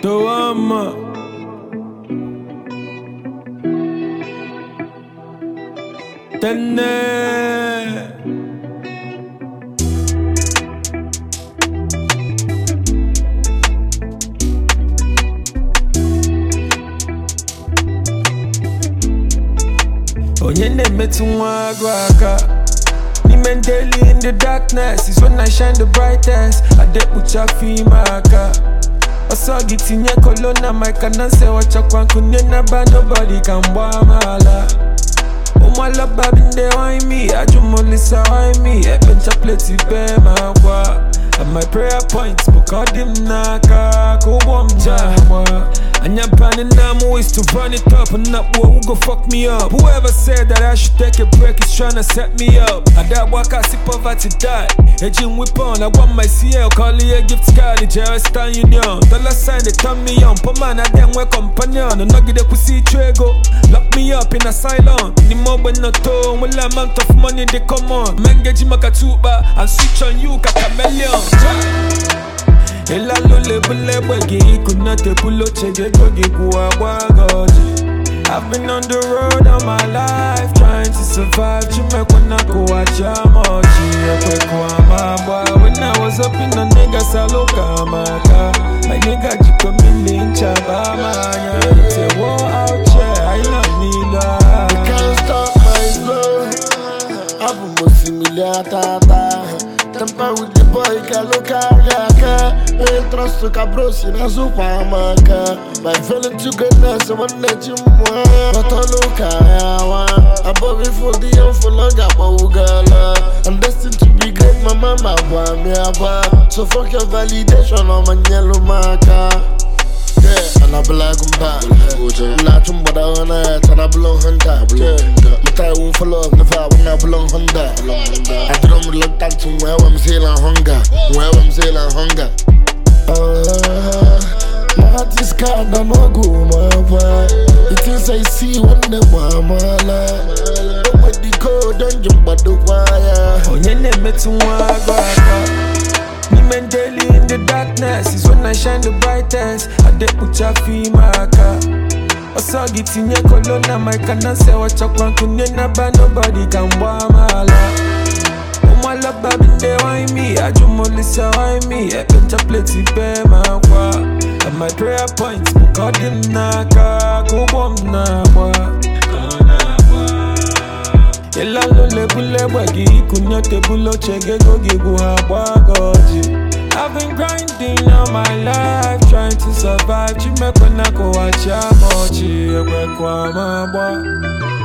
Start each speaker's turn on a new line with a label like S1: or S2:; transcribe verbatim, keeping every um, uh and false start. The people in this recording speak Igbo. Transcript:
S1: Tawama Tene Onye na-emetụ nwa agụ aka N'ime daily in the darkness is when I shine the brightest. Adekpucha fima aka Oso gi tinye kolona maika na nsewa chakwa nkunye na ba nobody can gba amala Umwala babinde why me Ajumolisa why me Ebencha plate ibe makwa At my prayer points bukodim naka Kubwa mjahwa Anya planning I'm always to run it up and not what who go fuck me up. Whoever said that I should take a break is trying to set me up. I that walk I see poverty die. Edging whip on, I want my C L, call it a gift card, the Jerristan Union. Dollar sign they turn me on, po man I then work companion. And I get a pussy trego. Lock me up in asylum. Ni more when not to, well amount of money they come on. Mengeji makatuba, and switch on you, kakamelion. Ela lole bule bwegi kuna te pulo chege gogi kuwa wagoji. I've been on the road all my life trying to survive. Chime kuna kuwa chamochi ekwe kwa mabwa. When I was up in the nigga saloka maka. My nigga jiko milincha ba manya. It's a war out here, I love nila.
S2: I can't stop my flow. Abu musimilia tata. Temper with the boy, Kaluka, hey, trust to Cabros in a supermarket. By feeling to goodness, I want to let you more. But I look at above it for the young for long, I'm destined to be great, my mama, so fuck your validation on my yellow marker. Yeah, and I be like I'm back. Not too bad on it, and I belong hunter. But I won't follow up, never when I belong hunter. I don't look that to where I'm sailing hunger. Where I'm sailing hunger. Uh, my heart is kind of no go, my boy. The things I see when they want my life. Don't let the code, don't jump by the wire.
S1: Onye na-emetụ nwa agụ aka N'ime daily in the darkness is when I shine the brightest. Adekpucha fima aka Oso gi tinye kolona maika na nsewa chakwa nkunye na ba nobody can gba amala Umwala babinde why me Ajumolisa why me Ebencha plate ibe makwa At my prayer points bukodim naka Kubwa mnabwa Ela lole bule bwegi kunya te bulo chege gogi guha bwagoji. I've been grinding all my life trying to survive. Chime kwena ko wacha mochi ekwe kwa mabwa.